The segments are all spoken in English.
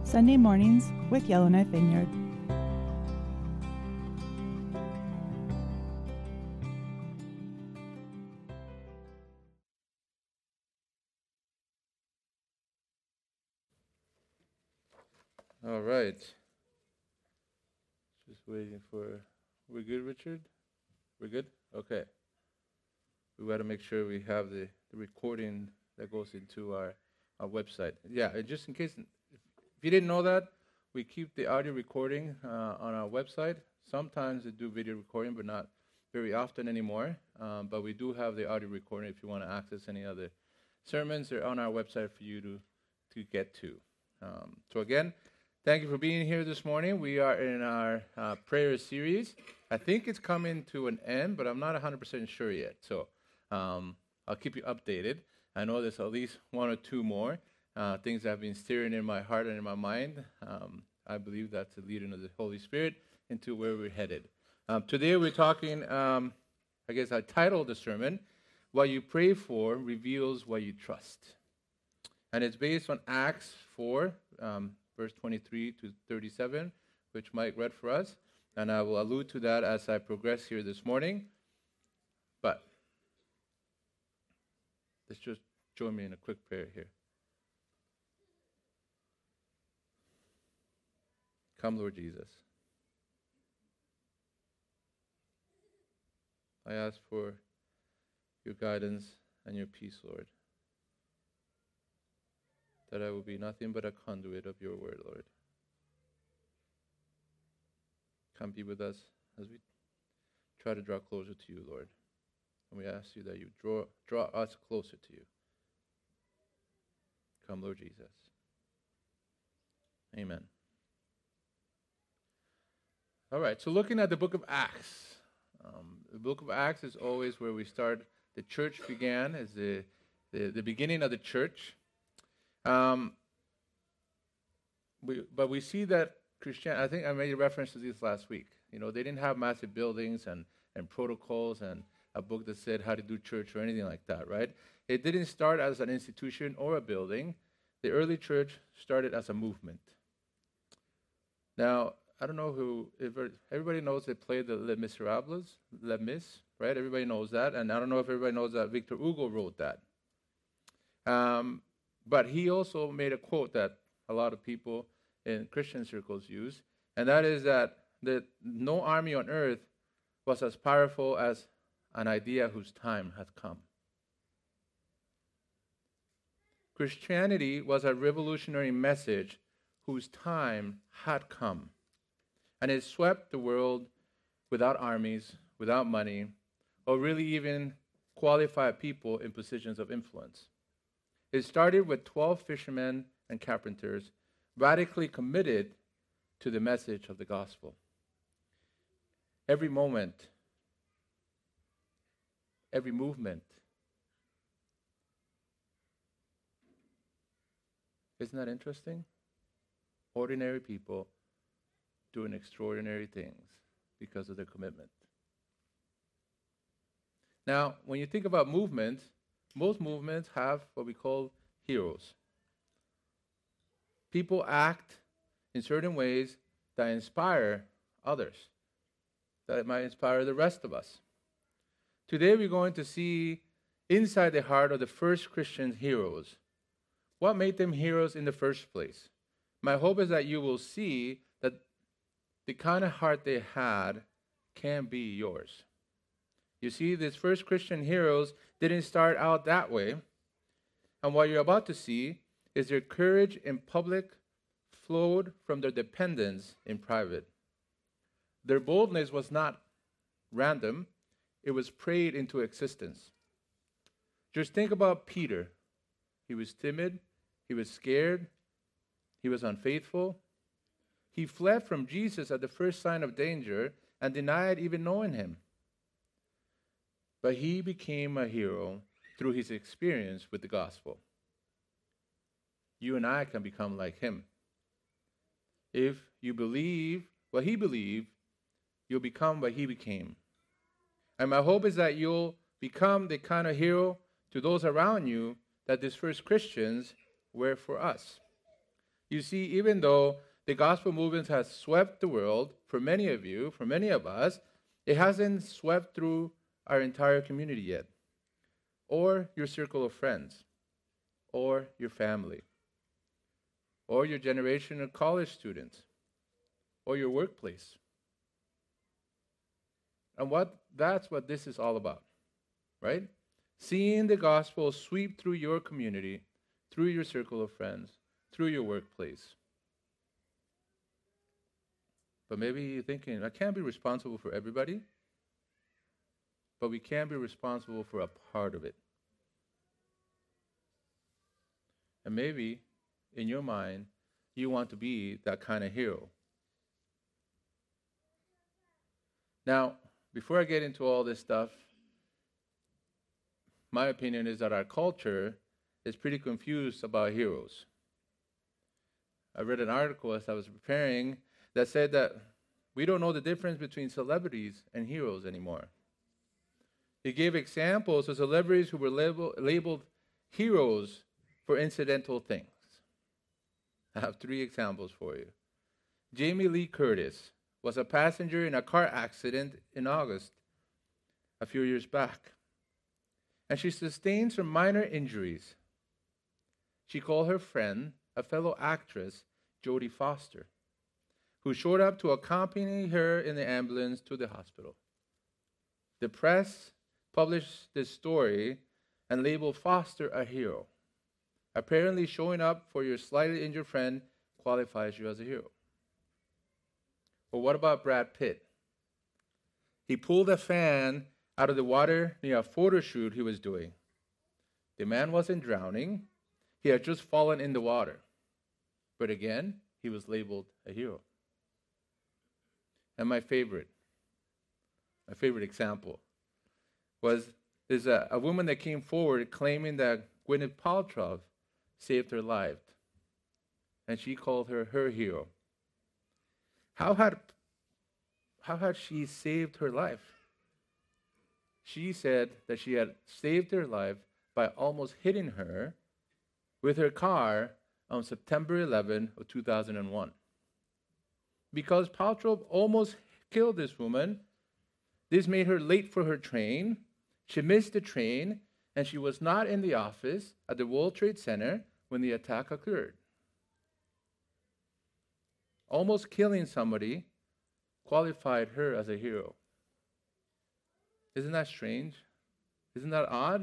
Sunday mornings with Yellowknife Vineyard. All right. Just waiting for... We're good, Richard? We're good? Okay. We got to make sure we have the recording that goes into our website. Yeah, and just in case, if you didn't know that, we keep the audio recording on our website. Sometimes we do video recording, but not very often anymore. But we do have the audio recording if you want to access any other sermons. They're on our website for you to get to. So again, thank you for being here this morning. We are in our prayer series. I think it's coming to an end, but I'm not 100% sure yet. So I'll keep you updated. I know there's at least one or two more things that have been stirring in my heart and in my mind. I believe that's the leading of the Holy Spirit into where we're headed. Today we're talking, I guess I titled the sermon, What You Pray For Reveals What You Trust. And it's based on Acts 4, verse 23 to 37, which Mike read for us. And I will allude to that as I progress here this morning. But let's just join me in a quick prayer here. Come, Lord Jesus. I ask for your guidance and your peace, Lord, that I will be nothing but a conduit of your word, Lord. Come be with us as we try to draw closer to you, Lord. And we ask you that you draw us closer to you. Come, Lord Jesus. Amen. All right, so looking at the book of Acts. The book of Acts is always where we start. The church began as the beginning of the church. But we see that Christianity, I think I made a reference to this last week. You know, they didn't have massive buildings and protocols and a book that said how to do church or anything like that, right? It didn't start as an institution or a building. The early church started as a movement. Now, I don't know everybody knows they played the Les Miserables, Les Mis, right? Everybody knows that. And I don't know if everybody knows that Victor Hugo wrote that. But he also made a quote that a lot of people in Christian circles use, and that is that no army on earth was as powerful as an idea whose time had come. Christianity was a revolutionary message whose time had come. And it swept the world without armies, without money, or really even qualified people in positions of influence. It started with 12 fishermen and carpenters radically committed to the message of the gospel. Every moment, every movement. Isn't that interesting? Ordinary people doing extraordinary things because of their commitment. Now, when you think about movements, most movements have what we call heroes. People act in certain ways that inspire others, that might inspire the rest of us. Today we're going to see inside the heart of the first Christian heroes. What made them heroes in the first place? My hope is that you will see that the kind of heart they had can be yours. You see, these first Christian heroes didn't start out that way. And what you're about to see is their courage in public flowed from their dependence in private. Their boldness was not random. It was prayed into existence. Just think about Peter. He was timid. He was scared. He was unfaithful. He fled from Jesus at the first sign of danger and denied even knowing him. But he became a hero through his experience with the gospel. You and I can become like him. If you believe what he believed, you'll become what he became. And my hope is that you'll become the kind of hero to those around you that these first Christians were for us. You see, even though the gospel movement has swept the world, for many of you, for many of us, it hasn't swept through our entire community yet, or your circle of friends, or your family, or your generation of college students, or your workplace. And that's what this is all about, right? Seeing the gospel sweep through your community, through your circle of friends, through your workplace. But maybe you're thinking, I can't be responsible for everybody, but we can be responsible for a part of it. And maybe, in your mind, you want to be that kind of hero. Now, before I get into all this stuff, my opinion is that our culture is pretty confused about heroes. I read an article as I was preparing that said that we don't know the difference between celebrities and heroes anymore. He gave examples of celebrities who were labeled heroes for incidental things. I have 3 examples for you. Jamie Lee Curtis was a passenger in a car accident in August, a few years back, and she sustained some minor injuries. She called her friend, a fellow actress, Jodie Foster, who showed up to accompany her in the ambulance to the hospital. The press published this story and labeled Foster a hero. Apparently, showing up for your slightly injured friend qualifies you as a hero. But what about Brad Pitt? He pulled a fan out of the water near a photo shoot he was doing. The man wasn't drowning. He had just fallen in the water. But again, he was labeled a hero. And my favorite example is a woman that came forward claiming that Gwyneth Paltrow saved her life. And she called her hero. How had she saved her life? She said that she had saved her life by almost hitting her with her car on September 11 of 2001. Because Paltrow almost killed this woman, this made her late for her train. She missed the train, and she was not in the office at the World Trade Center when the attack occurred. Almost killing somebody qualified her as a hero. Isn't that strange? Isn't that odd?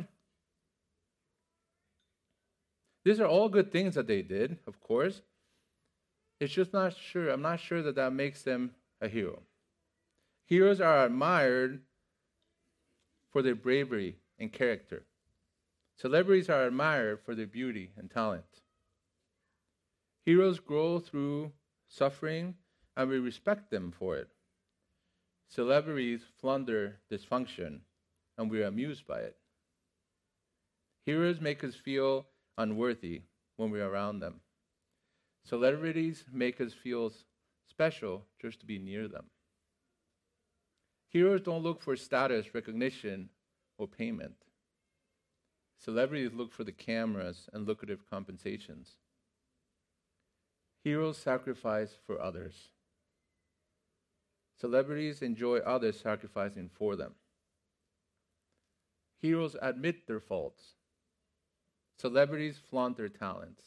These are all good things that they did, of course. It's just I'm not sure that makes them a hero. Heroes are admired for their bravery and character. Celebrities are admired for their beauty and talent. Heroes grow through suffering, and we respect them for it. Celebrities plunder dysfunction, and we are amused by it. Heroes make us feel unworthy when we're around them. Celebrities make us feel special just to be near them. Heroes don't look for status, recognition, or payment. Celebrities look for the cameras and lucrative compensations. Heroes sacrifice for others. Celebrities enjoy others sacrificing for them. Heroes admit their faults. Celebrities flaunt their talents.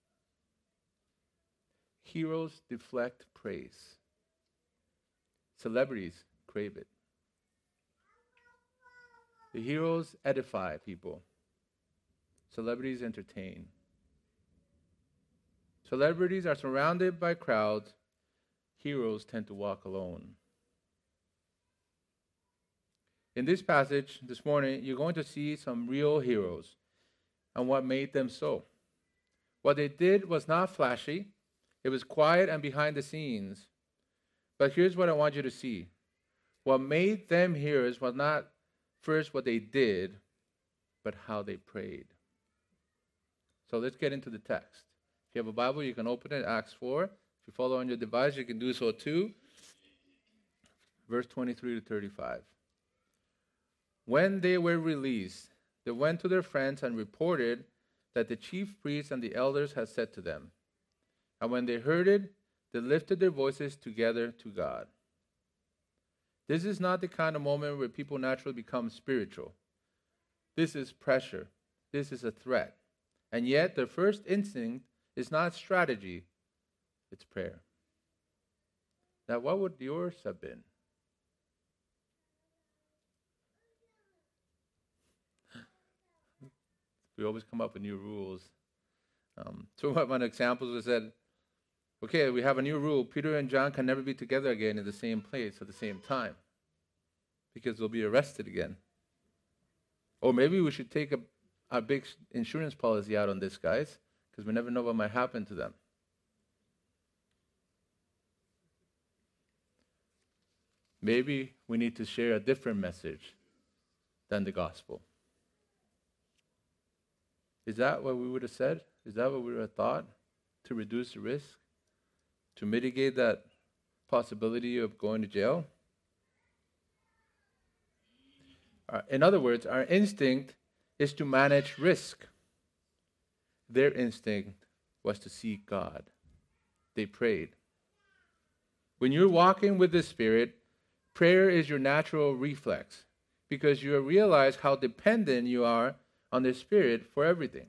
Heroes deflect praise. Celebrities crave it. The heroes edify people. Celebrities entertain. Celebrities are surrounded by crowds. Heroes tend to walk alone. In this passage this morning, you're going to see some real heroes and what made them so. What they did was not flashy. It was quiet and behind the scenes. But here's what I want you to see. What made them heroes was not first what they did, but how they prayed. So let's get into the text. If you have a Bible, you can open it, Acts 4. If you follow on your device, you can do so too. Verse 23 to 35. When they were released, they went to their friends and reported that the chief priests and the elders had said to them, And when they heard it, they lifted their voices together to God. This is not the kind of moment where people naturally become spiritual. This is pressure. This is a threat. And yet, their first instinct is not strategy, it's prayer. Now, what would yours have been? We always come up with new rules. So one example was that, okay, we have a new rule. Peter and John can never be together again in the same place at the same time because they'll be arrested again. Or maybe we should take a big insurance policy out on this, guys, because we never know what might happen to them. Maybe we need to share a different message than the gospel. Is that what we would have said? Is that what we would have thought? To reduce the risk? To mitigate that possibility of going to jail? In other words, our instinct is to manage risk. Their instinct was to seek God. They prayed. When you're walking with the Spirit, prayer is your natural reflex because you realize how dependent you are on the Spirit for everything.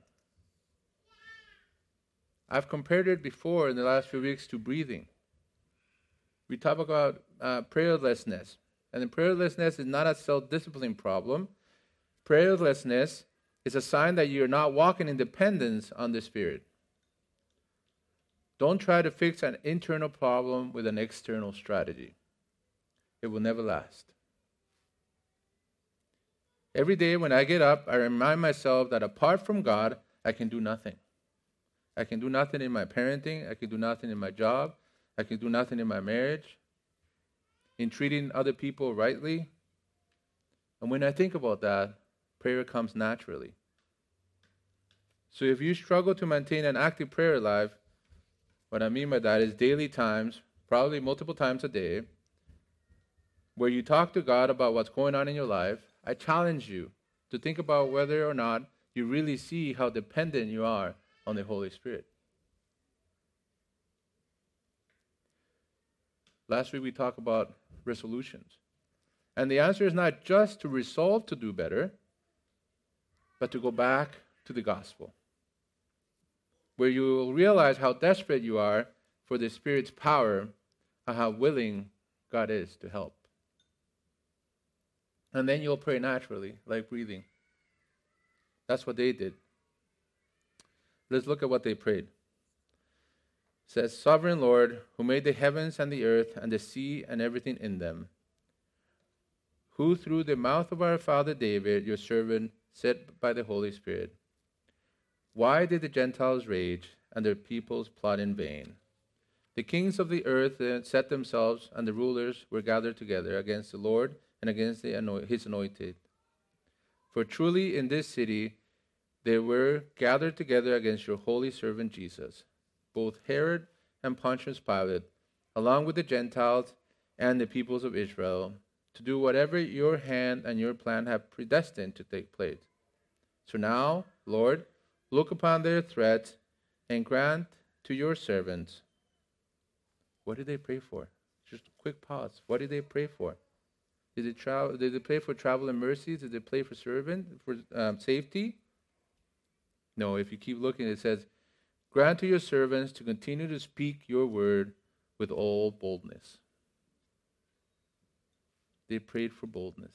I've compared it before in the last few weeks to breathing. We talk about prayerlessness. And prayerlessness is not a self-discipline problem. Prayerlessness is a sign that you're not walking in dependence on the Spirit. Don't try to fix an internal problem with an external strategy. It will never last. Every day when I get up, I remind myself that apart from God, I can do nothing. I can do nothing in my parenting. I can do nothing in my job. I can do nothing in my marriage, in treating other people rightly. And when I think about that, prayer comes naturally. So if you struggle to maintain an active prayer life, what I mean by that is daily times, probably multiple times a day, where you talk to God about what's going on in your life. I challenge you to think about whether or not you really see how dependent you are on the Holy Spirit. Last week we talked about resolutions. And the answer is not just to resolve to do better, but to go back to the gospel, where you will realize how desperate you are for the Spirit's power and how willing God is to help. And then you'll pray naturally, like breathing. That's what they did. Let's look at what they prayed. It says, Sovereign Lord, who made the heavens and the earth and the sea and everything in them, who through the mouth of our father David, your servant, said by the Holy Spirit, why did the Gentiles rage and their peoples plot in vain? The kings of the earth set themselves, and the rulers were gathered together against the Lord and against his anointed. For truly in this city they were gathered together against your holy servant Jesus, both Herod and Pontius Pilate, along with the Gentiles and the peoples of Israel, to do whatever your hand and your plan have predestined to take place. So now, Lord, look upon their threats and grant to your servants. What did they pray for? Just a quick pause. What did they pray for? Did they pray for travel and mercies? Did they pray for safety? No, if you keep looking, it says, grant to your servants to continue to speak your word with all boldness. They prayed for boldness.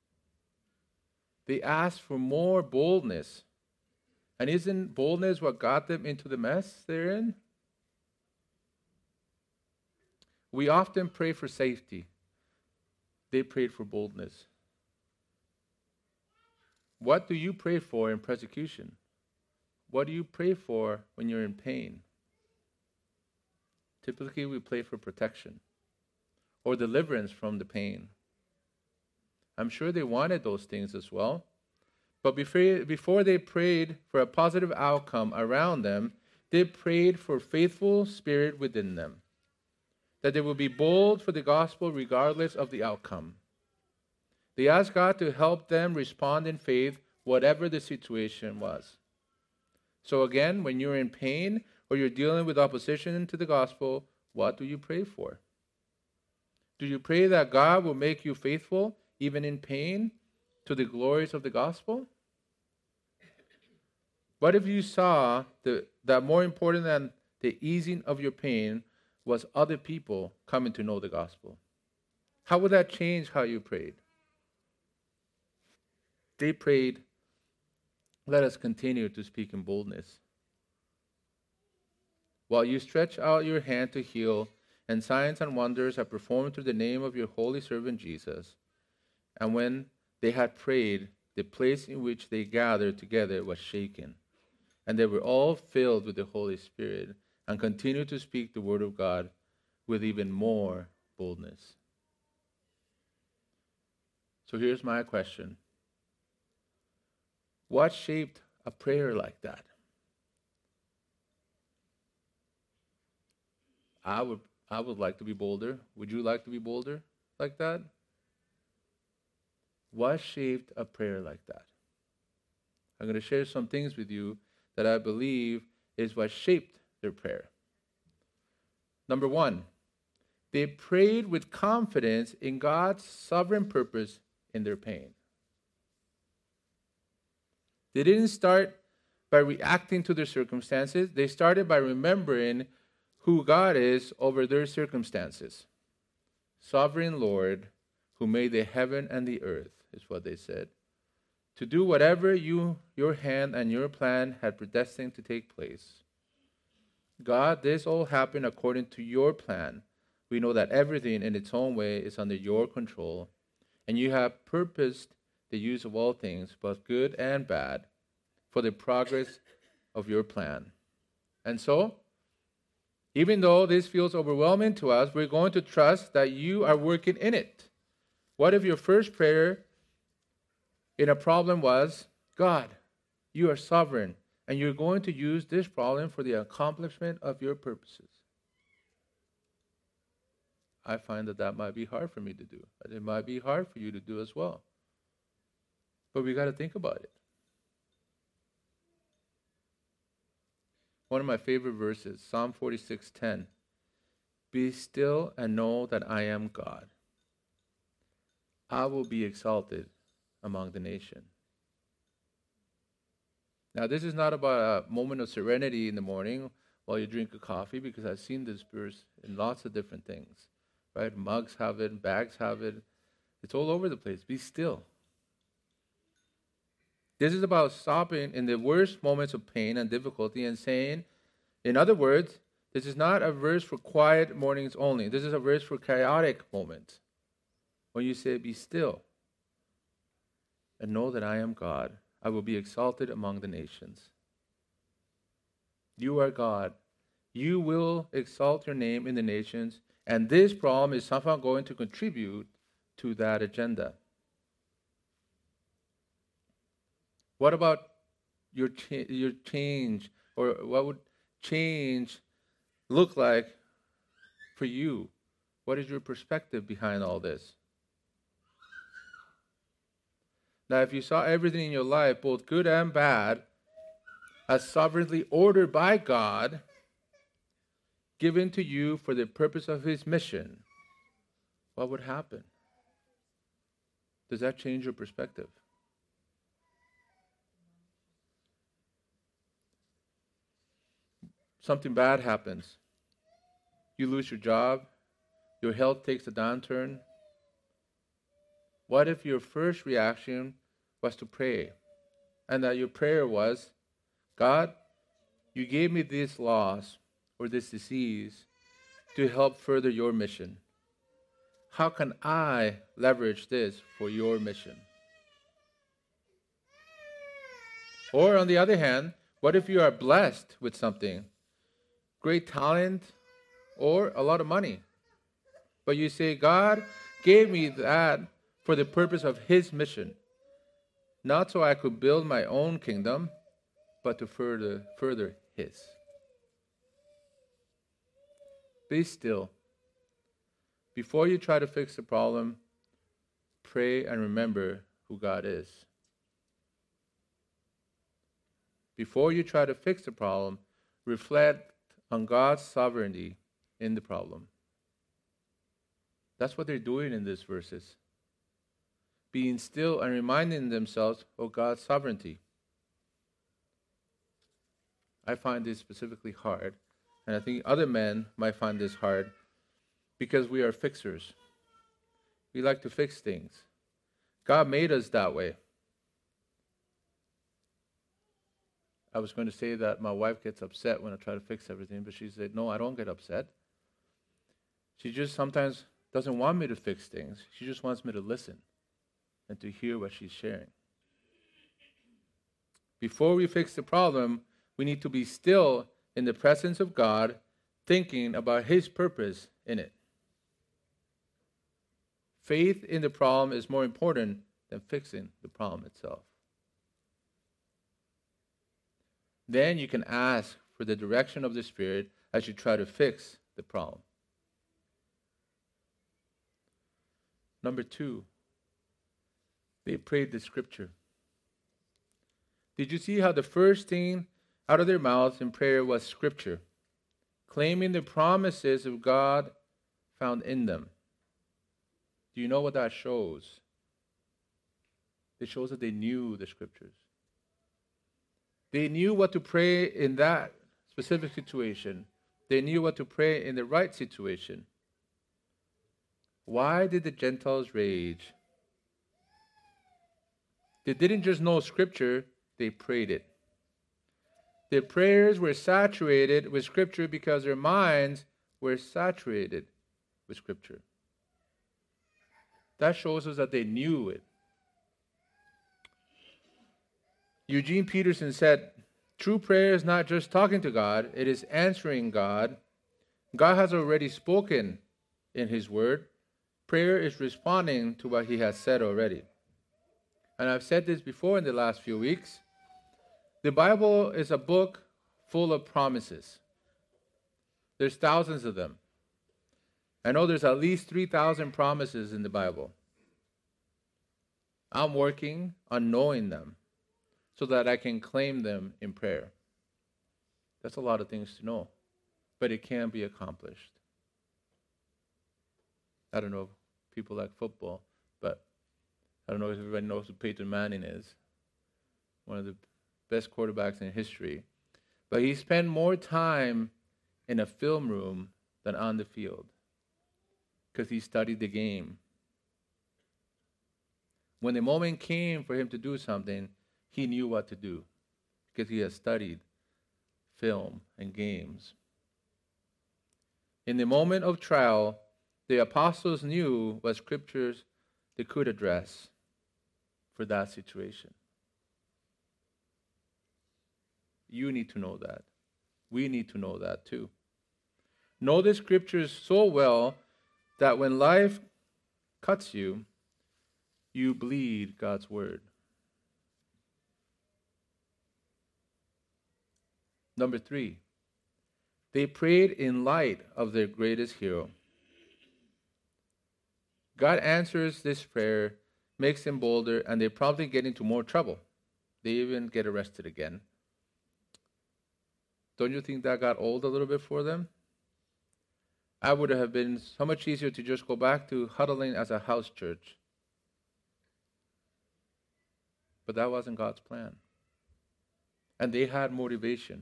They asked for more boldness. And isn't boldness what got them into the mess they're in? We often pray for safety. They prayed for boldness. What do you pray for in persecution? What do you pray for when you're in pain? Typically, we pray for protection or deliverance from the pain. I'm sure they wanted those things as well. But before they prayed for a positive outcome around them, they prayed for faithful spirit within them, that they would be bold for the gospel regardless of the outcome. They asked God to help them respond in faith, whatever the situation was. So again, when you're in pain or you're dealing with opposition to the gospel, what do you pray for? Do you pray that God will make you faithful, even in pain, to the glories of the gospel? What if you saw that more important than the easing of your pain was other people coming to know the gospel? How would that change how you prayed? They prayed, let us continue to speak in boldness. While you stretch out your hand to heal, and signs and wonders are performed through the name of your holy servant Jesus. And when they had prayed, the place in which they gathered together was shaken. And they were all filled with the Holy Spirit and continued to speak the word of God with even more boldness. So here's my question. What shaped a prayer like that? I would like to be bolder. Would you like to be bolder like that? What shaped a prayer like that? I'm going to share some things with you that I believe is what shaped their prayer. Number one, they prayed with confidence in God's sovereign purpose in their pain. They didn't start by reacting to their circumstances. They started by remembering who God is over their circumstances. Sovereign Lord, who made the heaven and the earth, is what they said, to do whatever your hand and your plan had predestined to take place. God, this all happened according to your plan. We know that everything in its own way is under your control, and you have purposed the use of all things, both good and bad, for the progress of your plan. And so, even though this feels overwhelming to us, we're going to trust that you are working in it. What if your first prayer in a problem was, God, you are sovereign, and you're going to use this problem for the accomplishment of your purposes? I find that might be hard for me to do. It might be hard for you to do as well. But we got to think about it. One of my favorite verses, Psalm 46:10. Be still and know that I am God. I will be exalted among the nation. Now, this is not about a moment of serenity in the morning while you drink a coffee, because I've seen this verse in lots of different things. Right? Mugs have it, bags have it. It's all over the place. Be still. This is about stopping in the worst moments of pain and difficulty and saying, in other words, this is not a verse for quiet mornings only. This is a verse for chaotic moments. When you say, be still and know that I am God, I will be exalted among the nations. You are God. You will exalt your name in the nations, and this problem is somehow going to contribute to that agenda. What about your change, or what would change look like for you? What is your perspective behind all this? Now, if you saw everything in your life, both good and bad, as sovereignly ordered by God, given to you for the purpose of His mission, what would happen? Does that change your perspective? Something bad happens. You lose your job. Your health takes a downturn. What if your first reaction was to pray, and that your prayer was, God, you gave me this loss or this disease to help further your mission. How can I leverage this for your mission? Or on the other hand, what if you are blessed with something, great talent, or a lot of money, but you say, God gave me that for the purpose of His mission, not so I could build my own kingdom, but to further His. Be still. Before you try to fix the problem, pray and remember who God is. Before you try to fix the problem, reflect on God's sovereignty in the problem. That's what they're doing in these verses. Being still and reminding themselves of God's sovereignty. I find this specifically hard, and I think other men might find this hard because we are fixers. We like to fix things. God made us that way. I was going to say that my wife gets upset when I try to fix everything, but she said, no, I don't get upset. She just sometimes doesn't want me to fix things. She just wants me to listen and to hear what she's sharing. Before we fix the problem, we need to be still in the presence of God, thinking about His purpose in it. Faith in the problem is more important than fixing the problem itself. Then you can ask for the direction of the Spirit as you try to fix the problem. Number 2, they prayed the Scripture. Did you see how the first thing out of their mouths in prayer was Scripture, claiming the promises of God found in them? Do you know what that shows? It shows that they knew the Scriptures. They knew what to pray in that specific situation. They knew what to pray in the right situation. Why did the Gentiles rage? They didn't just know Scripture, they prayed it. Their prayers were saturated with Scripture because their minds were saturated with Scripture. That shows us that they knew it. Eugene Peterson said, true prayer is not just talking to God, it is answering God. God has already spoken in His Word. Prayer is responding to what He has said already. And I've said this before in the last few weeks. The Bible is a book full of promises. There's thousands of them. I know there's at least 3,000 promises in the Bible. I'm working on knowing them so that I can claim them in prayer. That's a lot of things to know, but it can be accomplished. I don't know if people like football, but I don't know if everybody knows who Peyton Manning is. One of the best quarterbacks in history. But he spent more time in a film room than on the field because he studied the game. When the moment came for him to do something, he knew what to do because he had studied film and games. In the moment of trial, the apostles knew what scriptures they could address for that situation. You need to know that. We need to know that too. Know the scriptures so well that when life cuts you, you bleed God's word. Number 3, they prayed in light of their greatest hero. God answers this prayer, makes them bolder, and they promptly get into more trouble. They even get arrested again. Don't you think that got old a little bit for them? I would have been so much easier to just go back to huddling as a house church. But that wasn't God's plan. And they had motivation.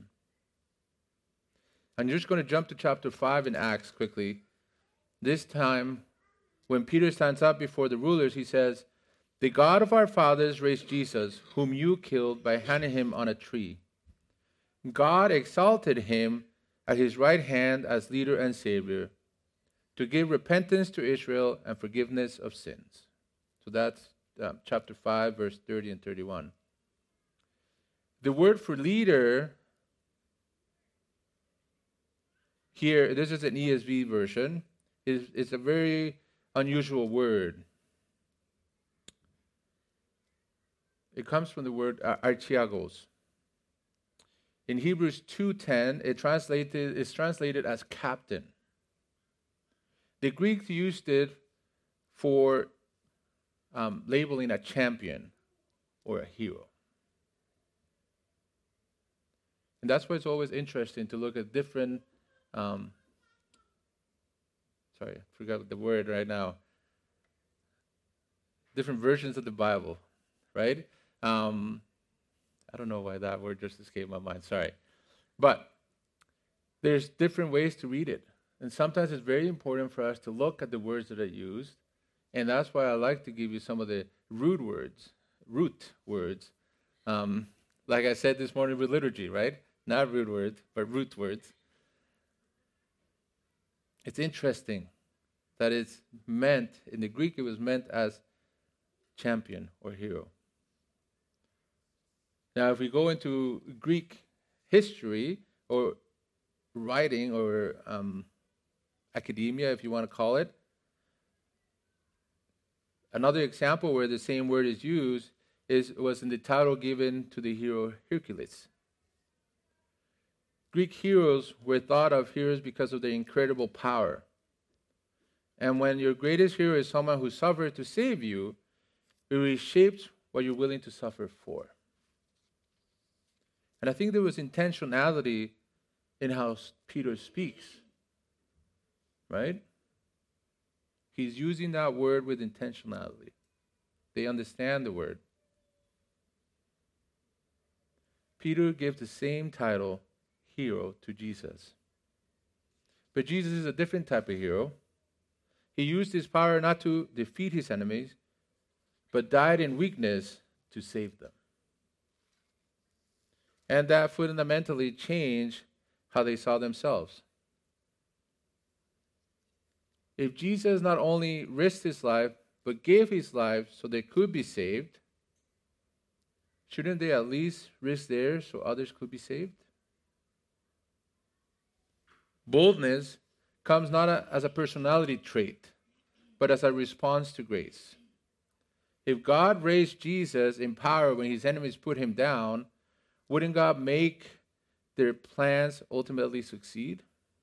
I'm just going to jump to chapter 5 in Acts quickly. This time, when Peter stands up before the rulers, he says, "The God of our fathers raised Jesus, whom you killed by hanging him on a tree. God exalted him at his right hand as leader and savior to give repentance to Israel and forgiveness of sins." So that's chapter 5, verse 30 and 31. The word for leader here, this is an ESV version, is a very unusual word. It comes from the word archiagos. In Hebrews 2:10, it's translated as captain. The Greeks used it for labeling a champion or a hero. And that's why it's always interesting to look at different um, sorry, I forgot the word right now. Different versions of the Bible, right? I don't know why that word just escaped my mind. Sorry. But there's different ways to read it. And sometimes it's very important for us to look at the words that are used. And that's why I like to give you some of the root words. Like I said this morning with liturgy, right? Not root words, but root words. It's interesting that it's meant, in the Greek, it was meant as champion or hero. Now, if we go into Greek history or writing or academia, if you want to call it, another example where the same word is used was in the title given to the hero Hercules. Greek heroes were thought of heroes because of their incredible power. And when your greatest hero is someone who suffered to save you, it reshapes what you're willing to suffer for. And I think there was intentionality in how Peter speaks, right? He's using that word with intentionality. They understand the word. Peter gives the same title, hero, to Jesus. But Jesus is a different type of hero. He used his power not to defeat his enemies, but died in weakness to save them. And that fundamentally changed how they saw themselves. If Jesus not only risked his life, but gave his life so they could be saved, shouldn't they at least risk theirs so others could be saved? Boldness comes not as a personality trait, but as a response to grace. If God raised Jesus in power when his enemies put him down, wouldn't God make their plans ultimately succeed?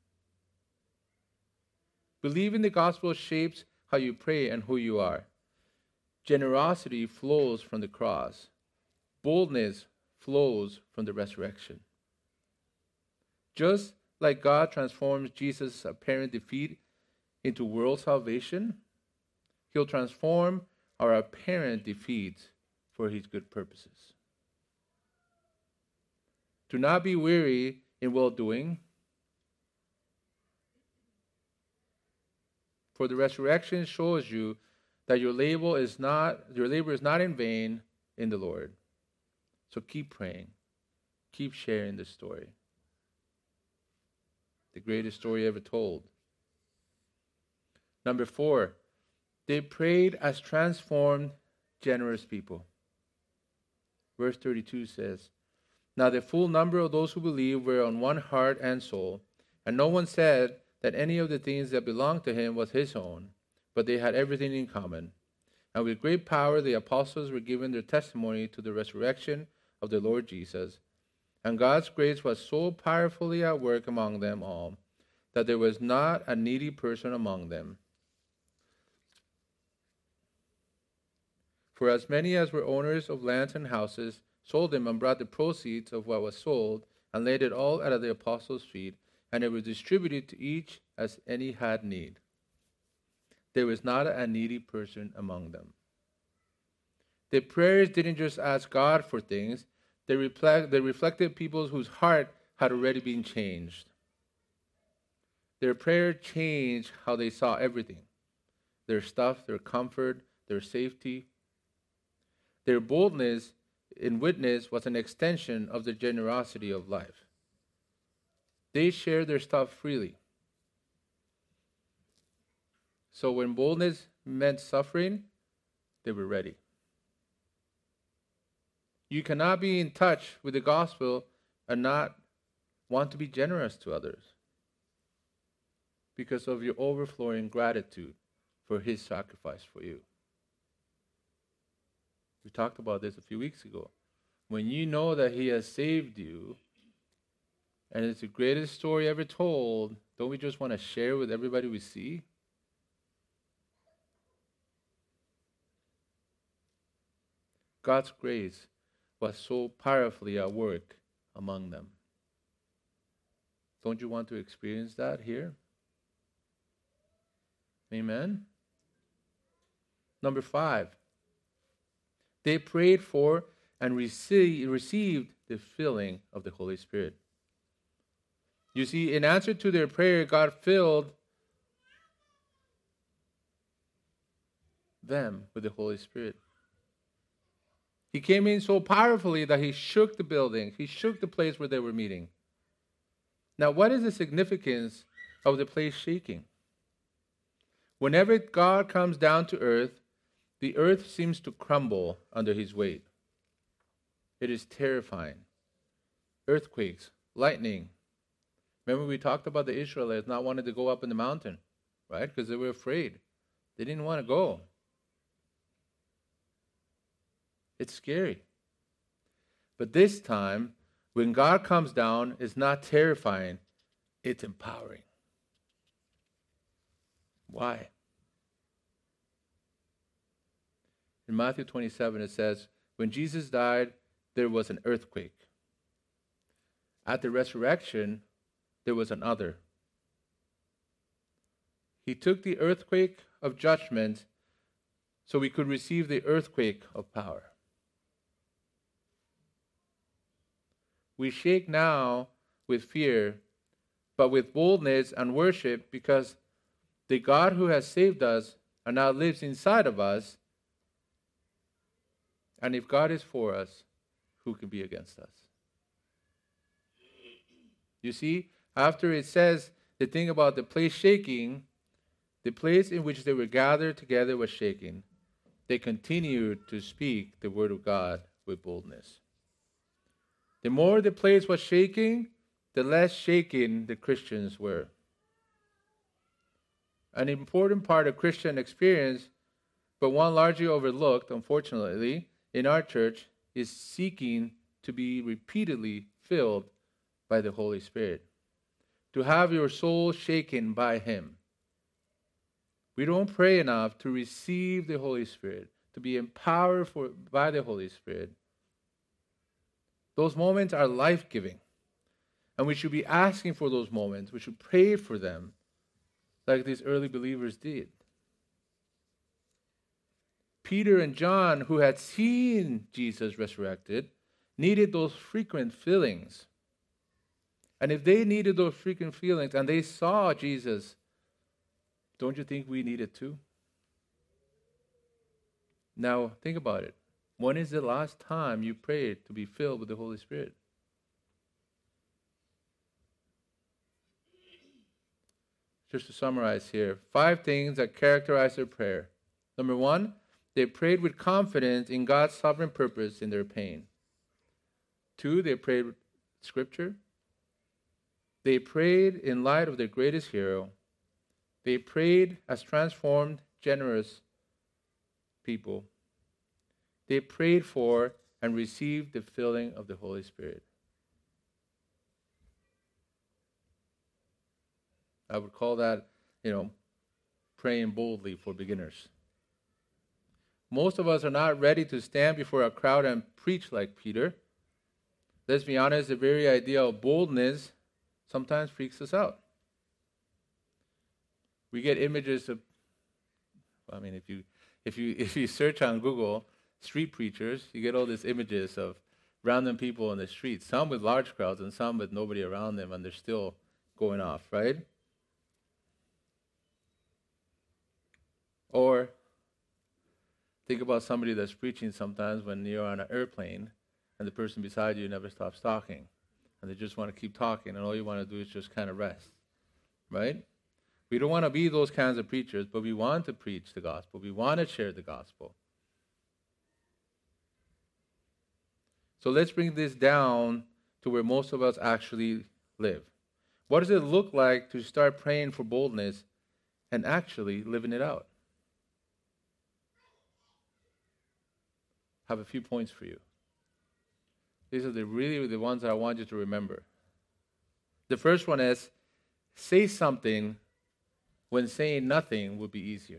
Believing the gospel shapes how you pray and who you are. Generosity flows from the cross. Boldness flows from the resurrection. Just like God transforms Jesus' apparent defeat into world salvation, he'll transform our apparent defeats for his good purposes. Do not be weary in well-doing, for the resurrection shows you that your labor is not in vain in the Lord. So keep praying. Keep sharing this story. The greatest story ever told. Number 4, they prayed as transformed, generous people. Verse 32 says, "Now the full number of those who believed were on one heart and soul, and no one said that any of the things that belonged to him was his own, but they had everything in common. And with great power the apostles were given their testimony to the resurrection of the Lord Jesus. And God's grace was so powerfully at work among them all that there was not a needy person among them. For as many as were owners of lands and houses sold them and brought the proceeds of what was sold and laid it all at the apostles' feet, and it was distributed to each as any had need. There was not a needy person among them." The prayers didn't just ask God for things, they reflected people whose heart had already been changed. Their prayer changed how they saw everything. Their stuff, their comfort, their safety. Their boldness in witness was an extension of their generosity of life. They shared their stuff freely. So when boldness meant suffering, they were ready. You cannot be in touch with the gospel and not want to be generous to others because of your overflowing gratitude for his sacrifice for you. We talked about this a few weeks ago. When you know that he has saved you, and it's the greatest story ever told, don't we just want to share with everybody we see? God's grace was so powerfully at work among them. Don't you want to experience that here? Amen? Number 5. They prayed for and received the filling of the Holy Spirit. You see, in answer to their prayer, God filled them with the Holy Spirit. He came in so powerfully that he shook the building. He shook the place where they were meeting. Now, what is the significance of the place shaking? Whenever God comes down to earth, the earth seems to crumble under his weight. It is terrifying. Earthquakes, lightning. Remember we talked about the Israelites not wanting to go up in the mountain, right? Because they were afraid. They didn't want to go. It's scary. But this time, when God comes down, it's not terrifying, it's empowering. Why? In Matthew 27, it says, when Jesus died, there was an earthquake. At the resurrection, there was another. He took the earthquake of judgment so we could receive the earthquake of power. We shake now with fear, but with boldness and worship, because the God who has saved us and now lives inside of us. And if God is for us, who can be against us? You see, after it says the thing about the place shaking, the place in which they were gathered together was shaking. They continued to speak the word of God with boldness. The more the place was shaking, the less shaken the Christians were. An important part of Christian experience, but one largely overlooked, unfortunately, in our church, is seeking to be repeatedly filled by the Holy Spirit. To have your soul shaken by Him. We don't pray enough to receive the Holy Spirit, to be empowered by the Holy Spirit. Those moments are life-giving. And we should be asking for those moments. We should pray for them like these early believers did. Peter and John, who had seen Jesus resurrected, needed those frequent fillings. And if they needed those frequent feelings and they saw Jesus, don't you think we need it too? Now, think about it. When is the last time you prayed to be filled with the Holy Spirit? Just to summarize here, 5 things that characterize their prayer. Number 1, they prayed with confidence in God's sovereign purpose in their pain. 2, they prayed with Scripture. They prayed in light of their greatest hero. They prayed as transformed, generous people. They prayed for and received the filling of the Holy Spirit. I would call that, praying boldly for beginners. Most of us are not ready to stand before a crowd and preach like Peter. Let's be honest, the very idea of boldness sometimes freaks us out. We get images of, if you search on Google street preachers, you get all these images of random people on the street, some with large crowds and some with nobody around them, and they're still going off, right? Or think about somebody that's preaching sometimes when you're on an airplane and the person beside you never stops talking, and they just want to keep talking, and all you want to do is just kind of rest, right? We don't want to be those kinds of preachers, but we want to preach the gospel. We want to share the gospel. So let's bring this down to where most of us actually live. What does it look like to start praying for boldness and actually living it out? I have a few points for you. These are really the ones that I want you to remember. The first one is, say something when saying nothing would be easier.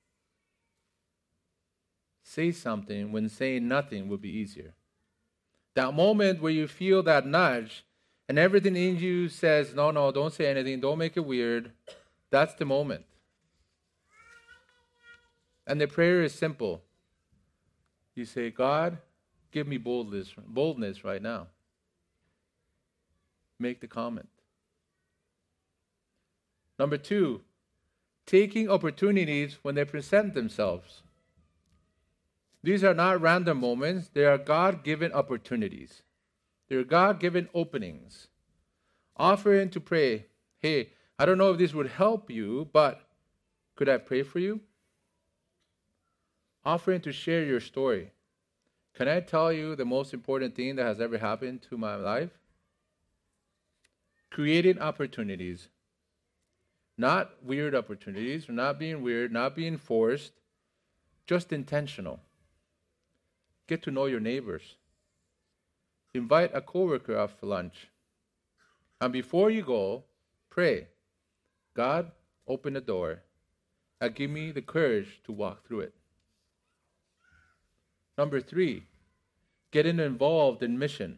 Say something when saying nothing would be easier. That moment where you feel that nudge and everything in you says, no, don't say anything, don't make it weird, that's the moment. And the prayer is simple. You say, God, give me boldness right now. Make the comment. Number 2, taking opportunities when they present themselves. These are not random moments. They are God-given opportunities. They are God-given openings. Offering to pray, hey, I don't know if this would help you, but could I pray for you? Offering to share your story. Can I tell you the most important thing that has ever happened to my life? Creating opportunities. Not weird opportunities, not being weird, not being forced, just intentional. Get to know your neighbors. Invite a coworker out for lunch. And before you go, pray. God, open the door and give me the courage to walk through it. Number 3, getting involved in mission.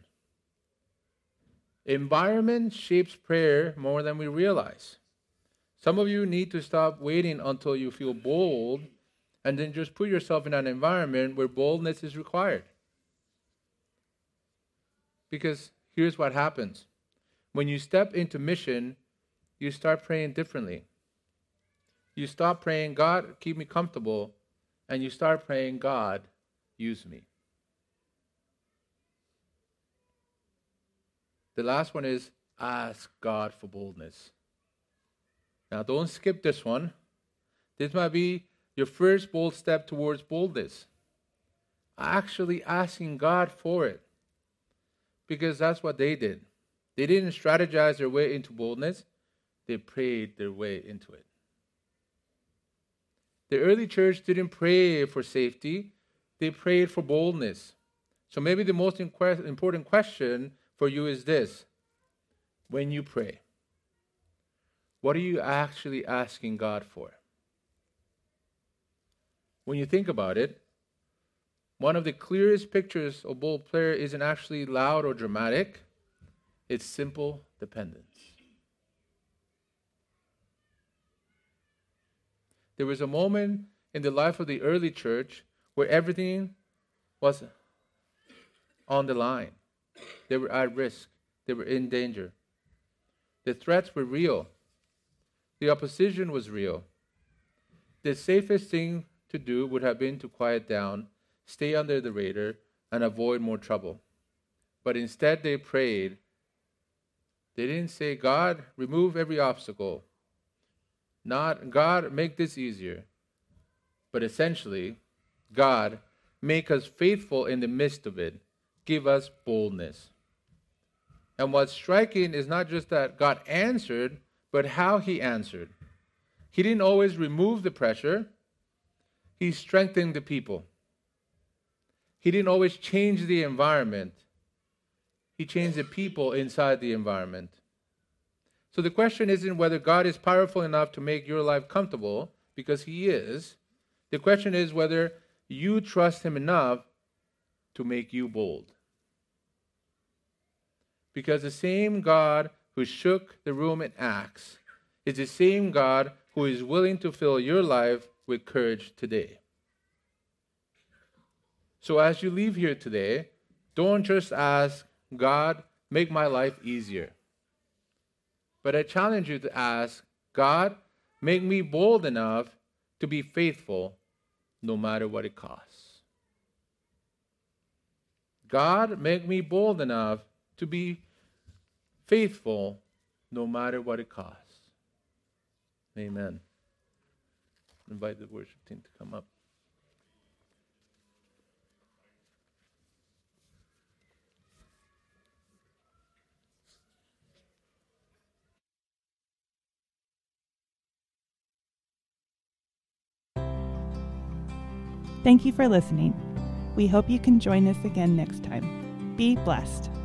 Environment shapes prayer more than we realize. Some of you need to stop waiting until you feel bold and then just put yourself in an environment where boldness is required. Because here's what happens. When you step into mission, you start praying differently. You stop praying, God, keep me comfortable, and you start praying, God, use me. The last one is ask God for boldness. Now, don't skip this one. This might be your first bold step towards boldness. Actually asking God for it. Because that's what they did. They didn't strategize their way into boldness. They prayed their way into it. The early church didn't pray for safety. They prayed for boldness. So maybe the most important question for you is this. When you pray, what are you actually asking God for? When you think about it, one of the clearest pictures of bold prayer isn't actually loud or dramatic. It's simple dependence. There was a moment in the life of the early church where everything was on the line. They were at risk. They were in danger. The threats were real. The opposition was real. The safest thing to do would have been to quiet down, stay under the radar, and avoid more trouble. But instead they prayed. They didn't say, God, remove every obstacle. Not, God, make this easier. But essentially, God, make us faithful in the midst of it. Give us boldness. And what's striking is not just that God answered, but how he answered. He didn't always remove the pressure. He strengthened the people. He didn't always change the environment. He changed the people inside the environment. So the question isn't whether God is powerful enough to make your life comfortable, because he is. The question is whether you trust him enough to make you bold. Because the same God who shook the room in Acts is the same God who is willing to fill your life with courage today. So as you leave here today, don't just ask, God, make my life easier. But I challenge you to ask, God, make me bold enough to be faithful no matter what it costs. God, make me bold enough to be faithful no matter what it costs. Amen. Invite the worship team to come up. Thank you for listening. We hope you can join us again next time. Be blessed.